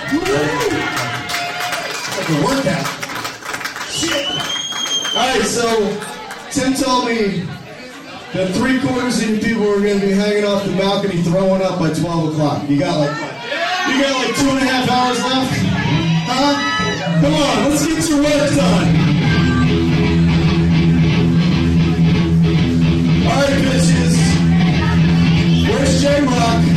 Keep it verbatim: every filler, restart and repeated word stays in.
Like a workout. Shit. Alright, so Tim told me that three quarters of you people are going to be hanging off the balcony throwing up by twelve o'clock. You got like, you got like two and a half hours left? Huh? Come on, let's get your work done. Alright, bitches. Where's J-Rock?